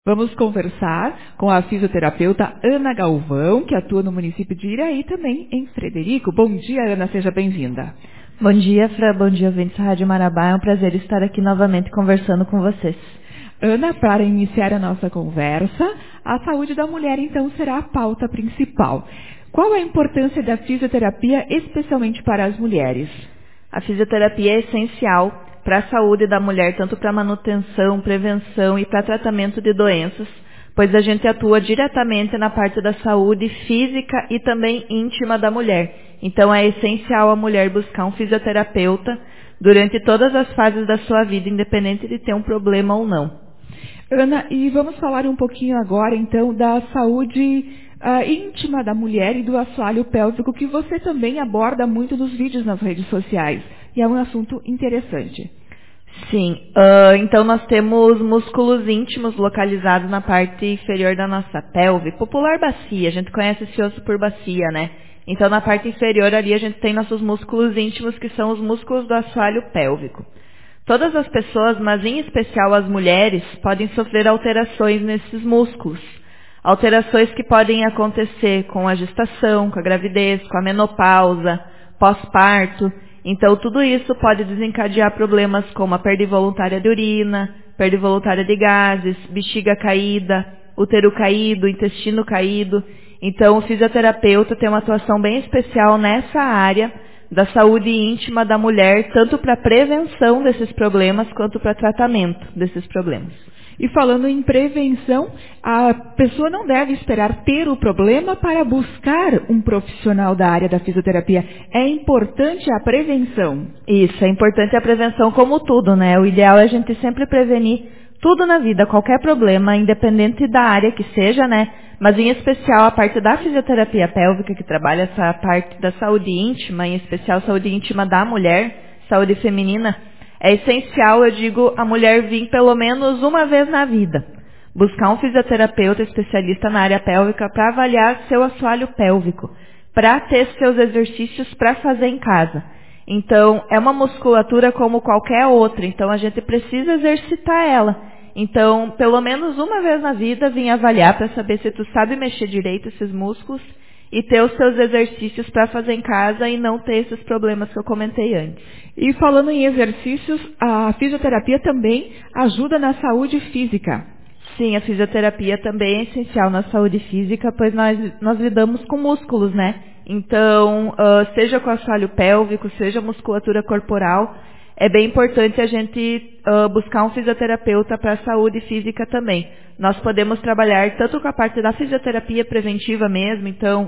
Vamos conversar com a fisioterapeuta Ana Galvão, que atua no município de Iraí, também em Frederico. Bom dia, Ana, seja bem-vinda. Bom dia, Fra, bom dia, ouvintes da Rádio Marabá. É um prazer estar aqui novamente conversando com vocês. Ana, para iniciar a nossa conversa, a saúde da mulher, então, será a pauta principal. Qual a importância da fisioterapia, especialmente para as mulheres? A fisioterapia é essencial para a saúde da mulher, tanto para manutenção, prevenção e para tratamento de doenças, pois a gente atua diretamente na parte da saúde física e também íntima da mulher. Então é essencial a mulher buscar um fisioterapeuta durante todas as fases da sua vida, independente de ter um problema ou não. Ana, e vamos falar um pouquinho agora, então, da saúde íntima da mulher e do assoalho pélvico, que você também aborda muito nos vídeos nas redes sociais. E é um assunto interessante. Sim, então nós temos músculos íntimos localizados na parte inferior da nossa pelve, popular bacia, a gente conhece esse osso por bacia, né? Então na parte inferior ali a gente tem nossos músculos íntimos, que são os músculos do assoalho pélvico. Todas as pessoas, mas em especial as mulheres, podem sofrer alterações nesses músculos. Alterações que podem acontecer com a gestação, com a gravidez, com a menopausa, pós-parto. Então, tudo isso pode desencadear problemas como a perda involuntária de urina, perda involuntária de gases, bexiga caída, útero caído, intestino caído. Então, o fisioterapeuta tem uma atuação bem especial nessa área da saúde íntima da mulher, tanto para prevenção desses problemas quanto para tratamento desses problemas. E falando em prevenção, a pessoa não deve esperar ter o problema para buscar um profissional da área da fisioterapia. É importante a prevenção. Isso, é importante a prevenção como tudo, né? O ideal é a gente sempre prevenir tudo na vida, qualquer problema, independente da área que seja, né? Mas em especial a parte da fisioterapia pélvica, que trabalha essa parte da saúde íntima, em especial saúde íntima da mulher, saúde feminina. É essencial, eu digo, a mulher vir pelo menos uma vez na vida. Buscar um fisioterapeuta especialista na área pélvica para avaliar seu assoalho pélvico, para ter seus exercícios para fazer em casa. Então, é uma musculatura como qualquer outra, então a gente precisa exercitar ela. Então, pelo menos uma vez na vida, vir avaliar para saber se tu sabe mexer direito esses músculos e ter os seus exercícios para fazer em casa e não ter esses problemas que eu comentei antes. E falando em exercícios, a fisioterapia também ajuda na saúde física. Sim, a fisioterapia também é essencial na saúde física, pois nós lidamos com músculos, né? Então, seja com assoalho pélvico, seja musculatura corporal, é bem importante a gente buscar um fisioterapeuta para a saúde física também. Nós podemos trabalhar tanto com a parte da fisioterapia preventiva mesmo, então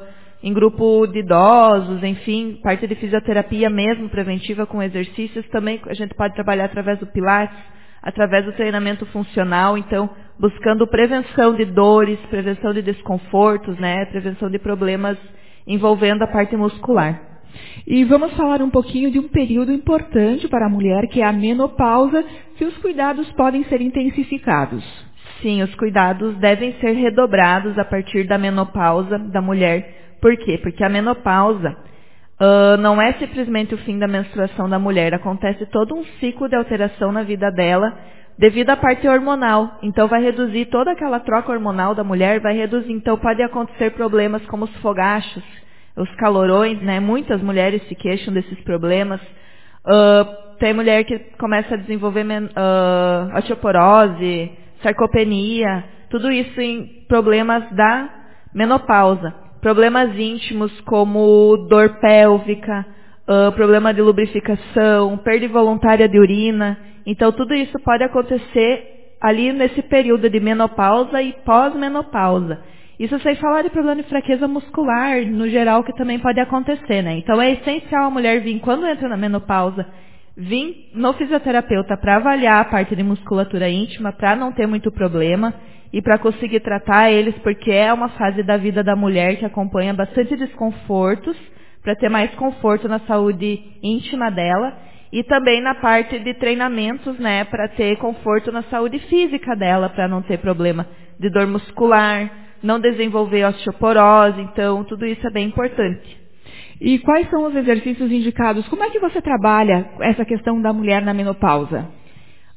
em grupo de idosos, enfim, parte de fisioterapia mesmo preventiva com exercícios, também a gente pode trabalhar através do Pilates, através do treinamento funcional, então buscando prevenção de dores, prevenção de desconfortos, né, prevenção de problemas envolvendo a parte muscular. E vamos falar um pouquinho de um período importante para a mulher, que é a menopausa, que os cuidados podem ser intensificados. Sim, os cuidados devem ser redobrados a partir da menopausa da mulher. Por quê? Porque a menopausa não é simplesmente o fim da menstruação da mulher. Acontece todo um ciclo de alteração na vida dela devido à parte hormonal. Então vai reduzir toda aquela troca hormonal da mulher, vai reduzir. Então pode acontecer problemas como os fogachos, os calorões, né? Muitas mulheres se queixam desses problemas. Tem mulher que começa a desenvolver osteoporose, sarcopenia, tudo isso em problemas da menopausa. Problemas íntimos como dor pélvica, problema de lubrificação, perda involuntária de urina. Então tudo isso pode acontecer ali nesse período de menopausa e pós-menopausa. Isso sem falar de problema de fraqueza muscular, no geral, que também pode acontecer, né? Então é essencial a mulher vir, quando entra na menopausa, vir no fisioterapeuta para avaliar a parte de musculatura íntima, para não ter muito problema e para conseguir tratar eles, porque é uma fase da vida da mulher que acompanha bastante desconfortos, para ter mais conforto na saúde íntima dela e também na parte de treinamentos, né, para ter conforto na saúde física dela, para não ter problema de dor muscular, não desenvolver osteoporose, então tudo isso é bem importante. E quais são os exercícios indicados? Como é que você trabalha essa questão da mulher na menopausa?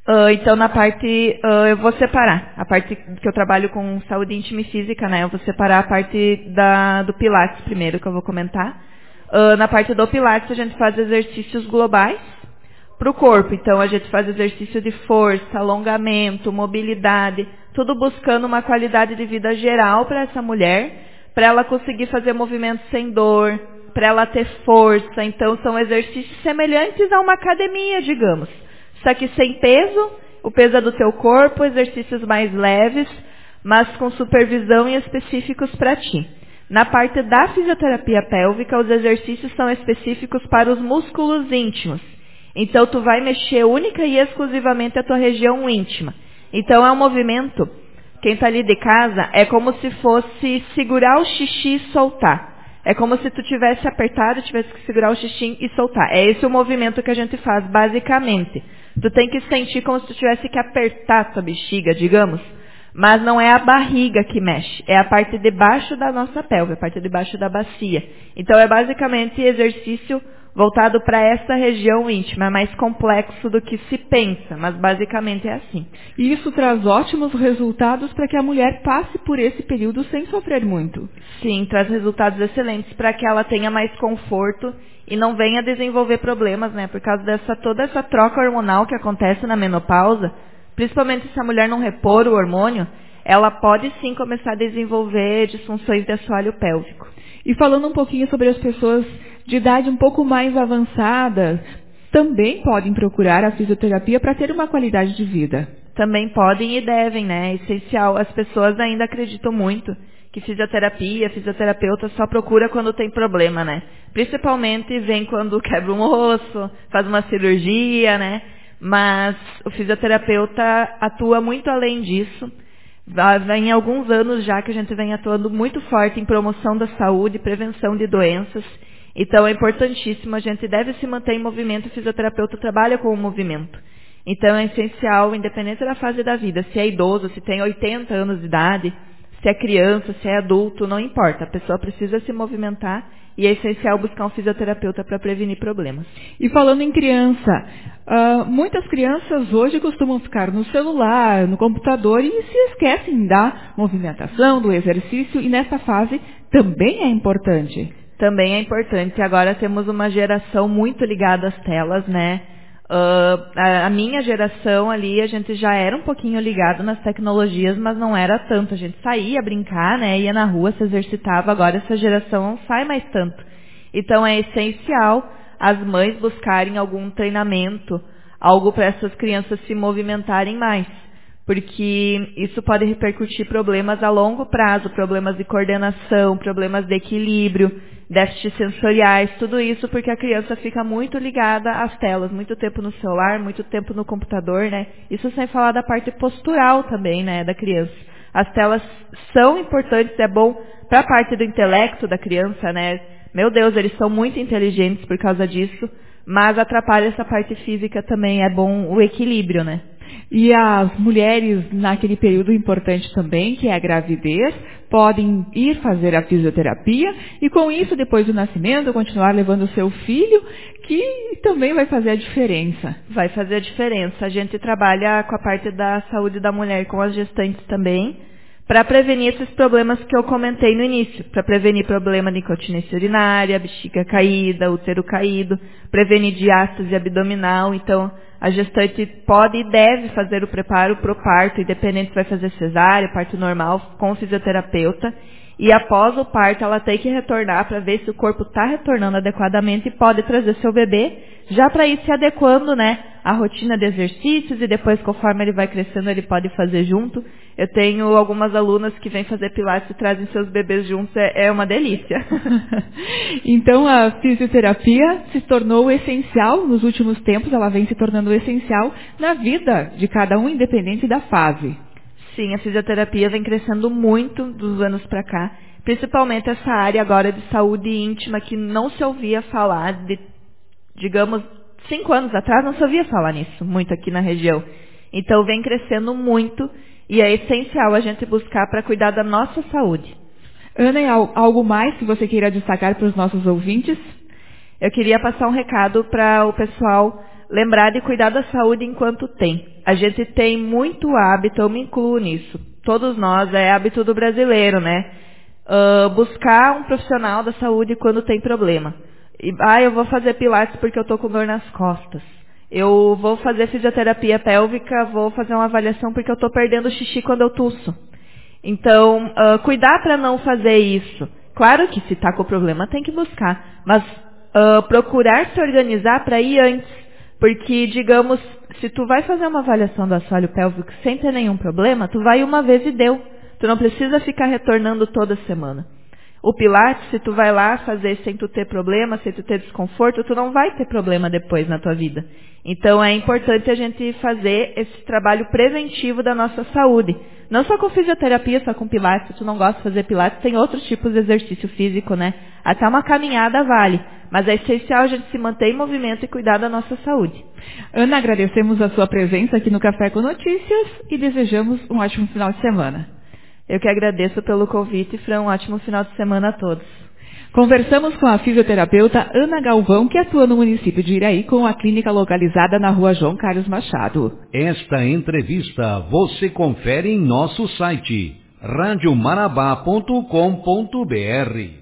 Então, na parte, eu vou separar. A parte que eu trabalho com saúde íntima e física, né? Eu vou separar a parte do Pilates primeiro, que eu vou comentar. Na parte do Pilates, a gente faz exercícios globais para o corpo. Então, a gente faz exercício de força, alongamento, mobilidade, tudo buscando uma qualidade de vida geral para essa mulher, para ela conseguir fazer movimentos sem dor, para ela ter força. Então, são exercícios semelhantes a uma academia, digamos. Só que sem peso, o peso é do teu corpo, exercícios mais leves, mas com supervisão e específicos para ti. Na parte da fisioterapia pélvica, os exercícios são específicos para os músculos íntimos. Então, tu vai mexer única e exclusivamente a tua região íntima. Então, é um movimento, quem está ali de casa, é como se fosse segurar o xixi e soltar. É como se tu tivesse apertado, tivesse que segurar o xixi e soltar. É esse o movimento que a gente faz, basicamente. Tu tem que sentir como se tu tivesse que apertar a tua bexiga, digamos. Mas não é a barriga que mexe, é a parte de baixo da nossa pelve, a parte de baixo da bacia. Então é basicamente exercício voltado para essa região íntima, é mais complexo do que se pensa, mas basicamente é assim. E isso traz ótimos resultados para que a mulher passe por esse período sem sofrer muito. Sim, traz resultados excelentes para que ela tenha mais conforto e não venha desenvolver problemas, né? Por causa toda essa troca hormonal que acontece na menopausa, principalmente se a mulher não repor o hormônio, ela pode sim começar a desenvolver disfunções de assoalho pélvico. E falando um pouquinho sobre as pessoas de idade um pouco mais avançada, também podem procurar a fisioterapia para ter uma qualidade de vida. Também podem e devem, né? É essencial. As pessoas ainda acreditam muito que fisioterapeuta só procura quando tem problema, né? Principalmente vem quando quebra um osso, faz uma cirurgia, né? Mas o fisioterapeuta atua muito além disso. Em alguns anos já que a gente vem atuando muito forte em promoção da saúde, prevenção de doenças. Então é importantíssimo, a gente deve se manter em movimento, o fisioterapeuta trabalha com o movimento. Então é essencial, independente da fase da vida, se é idoso, se tem 80 anos de idade, se é criança, se é adulto, não importa. A pessoa precisa se movimentar e é essencial buscar um fisioterapeuta para prevenir problemas. E falando em criança, muitas crianças hoje costumam ficar no celular, no computador e se esquecem da movimentação, do exercício, e nessa fase também é importante. Também é importante. Agora temos uma geração muito ligada às telas, né? A minha geração ali, a gente já era um pouquinho ligado nas tecnologias, mas não era tanto. A gente saía brincar, né? Ia na rua, se exercitava. Agora essa geração não sai mais tanto. Então é essencial as mães buscarem algum treinamento, algo para essas crianças se movimentarem mais. Porque isso pode repercutir problemas a longo prazo, problemas de coordenação, problemas de equilíbrio, déficits sensoriais, tudo isso porque a criança fica muito ligada às telas, muito tempo no celular, muito tempo no computador, né? Isso sem falar da parte postural também, né, da criança. As telas são importantes, é bom para a parte do intelecto da criança, né? Meu Deus, eles são muito inteligentes por causa disso, mas atrapalha essa parte física também, é bom o equilíbrio, né? E as mulheres, naquele período importante também, que é a gravidez, podem ir fazer a fisioterapia e com isso, depois do nascimento, continuar levando o seu filho, que também vai fazer a diferença. Vai fazer a diferença. A gente trabalha com a parte da saúde da mulher, com as gestantes também, para prevenir esses problemas que eu comentei no início. Para prevenir problema de incontinência urinária, bexiga caída, útero caído, prevenir diástase abdominal. Então, a gestante pode e deve fazer o preparo para o parto, independente se vai fazer cesárea, parto normal, com o fisioterapeuta. E após o parto, ela tem que retornar para ver se o corpo está retornando adequadamente e pode trazer seu bebê, já para ir se adequando, né, à rotina de exercícios e depois, conforme ele vai crescendo, ele pode fazer junto. Eu tenho algumas alunas que vêm fazer pilates e trazem seus bebês juntos, é uma delícia. Então a fisioterapia se tornou essencial nos últimos tempos, ela vem se tornando essencial na vida de cada um, independente da fase. Sim, a fisioterapia vem crescendo muito dos anos para cá, principalmente essa área agora de saúde íntima que não se ouvia falar, digamos, 5 anos atrás não se ouvia falar nisso, muito aqui na região. Então vem crescendo muito e é essencial a gente buscar para cuidar da nossa saúde. Ana, algo mais que você queira destacar para os nossos ouvintes? Eu queria passar um recado para o pessoal lembrar de cuidar da saúde enquanto tem. A gente tem muito hábito, eu me incluo nisso. Todos nós, é hábito do brasileiro, né? Buscar um profissional da saúde quando tem problema. Eu vou fazer pilates porque eu tô com dor nas costas. Eu vou fazer fisioterapia pélvica, vou fazer uma avaliação porque eu tô perdendo xixi quando eu tuço. Então, cuidar para não fazer isso. Claro que se tá com problema tem que buscar, mas procurar se organizar para ir antes. Porque, digamos, se tu vai fazer uma avaliação do assoalho pélvico sem ter nenhum problema, tu vai uma vez e deu. Tu não precisa ficar retornando toda semana. O Pilates, se tu vai lá fazer sem tu ter problema, sem tu ter desconforto, tu não vai ter problema depois na tua vida. Então é importante a gente fazer esse trabalho preventivo da nossa saúde. Não só com fisioterapia, só com Pilates. Se tu não gosta de fazer Pilates, tem outros tipos de exercício físico, né? Até uma caminhada vale. Mas é essencial a gente se manter em movimento e cuidar da nossa saúde. Ana, agradecemos a sua presença aqui no Café com Notícias e desejamos um ótimo final de semana. Eu que agradeço pelo convite, Fran, um ótimo final de semana a todos. Conversamos com a fisioterapeuta Ana Galvão, que atua no município de Iraí, com a clínica localizada na rua João Carlos Machado. Esta entrevista você confere em nosso site radiomarabá.com.br.